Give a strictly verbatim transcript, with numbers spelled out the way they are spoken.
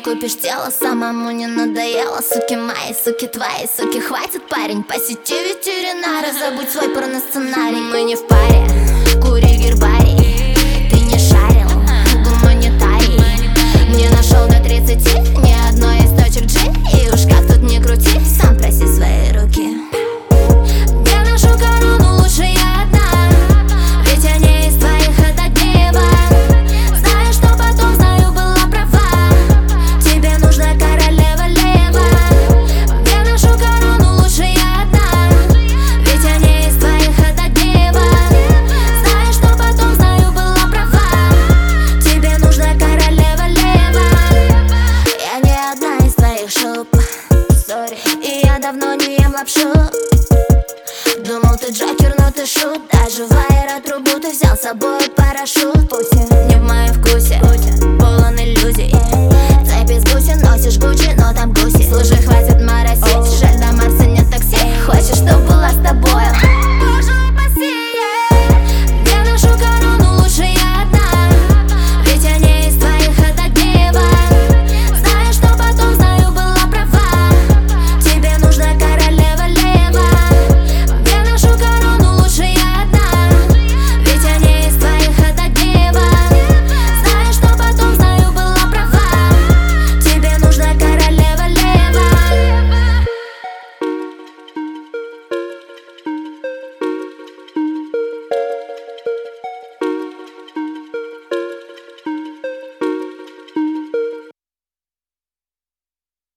купишь тело, самому не надоело. Суки мои, суки твои, суки, хватит, парень. Посети ветеринара, забудь свой порносценарий. Мы не в паре, кури гербарий. Ты не шарил, гуманитарий. Не нашел до тридцати ни одной из точек G. И уж как тут не крути, сам проси свои руки. Я ношу корону, лучше я одна, ведь я не из твоих, это гнева. Знаю, что потом, знаю, была права. Тебе нужна королева лева. Я ношу корону, лучше я одна, ведь я не из твоих, это гнева. Знаю, что потом, знаю, была права. Тебе нужна королева лева. Я не одна из твоих шуб, и я давно не ем лапшу. Думал, ты Джокер, но ты шут. Даже в аэротрубу ты взял с собой парашют. Пути не в моем вкусе, полон иллюзий. Цепи с бусин, носишь Гуччи, но там гуси. Слушай, хватит моросить, жаль.